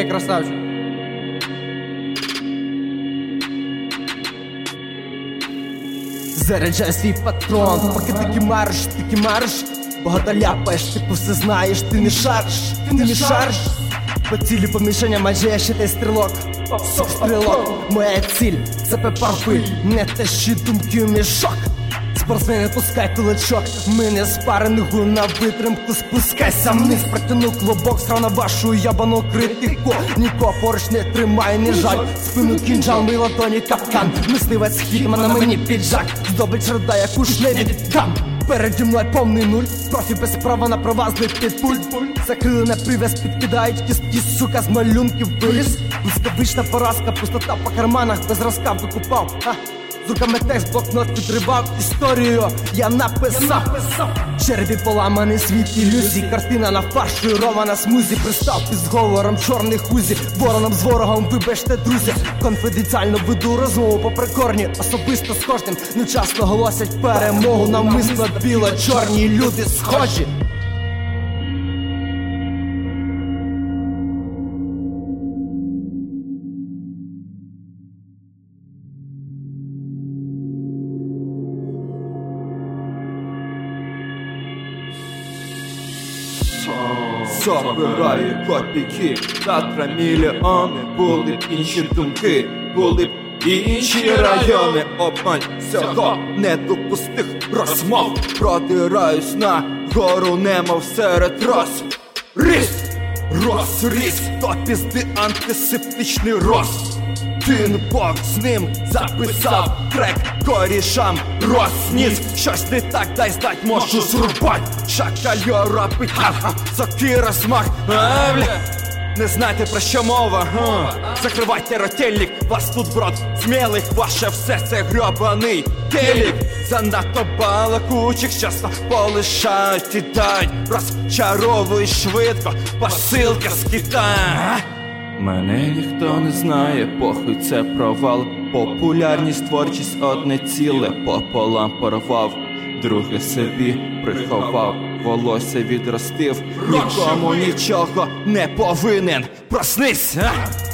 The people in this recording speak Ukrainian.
Окей, красавчик. Заряджай свій патрон, поки ти кимариш, багато ляпаєш, типу все знаєш, ти не шариш. По цілі помішання майже я ще той стрілок. Стрілок, моя ціль – це пепарпиль, не тащи думки у мішок. Спортсмени, пускай кулачок, ми не спарингу на витримку, спускайся вниз, протяну клубок, срав на вашу ябану критику. Нікого поруч не тримай, не жаль, спину кінжал, мій ладоні капкан. Мисливець хітман, на мені піджак, здобич рода, як у шлемі кам. Переді мною повний нуль, профі без права на права злетить пуль. Закрили на прив'яз, підкидають кістки, сука, з малюнків виліз. Блискавична поразка, пустота по карманах, без розка викупав. З руками текст, блокнот підривав, історію я написав. Черві поламаний світ ілюзій, картина на фаршу, рома на смузі. Пристав під зговором чорний хузі, вороном з ворогом вибачте, друзі. Конфіденціально веду розмову по прикорні, особисто з кожним невчасно голосять перемогу. Навмисно біло-чорні люди схожі. Собираю копійки, завтра мільйони. Були б інші думки, були б інші райони. Обмань цього не допустих розмов. Продираюсь на гору, немов серед роз. Розріс, то пізди антисептичний роз. Тинбок з ним записав трек, корішам розніс. Щось не так, дай знать, можу зрубать. Шакальора питав, сокира смак. Не знаєте про що мова, закривайте ротельник, вас тут брод смілих, ваше все це грьобаний телік. Занадто балакучих часто полишають і дають, розчаровують швидко, посилка з Китаю. Мене ніхто не знає, похуй це провал. Популярність, творчість одне ціле пополам порвав. Друге собі приховав, волосся відростив. Нікому нічого не повинен, проснись!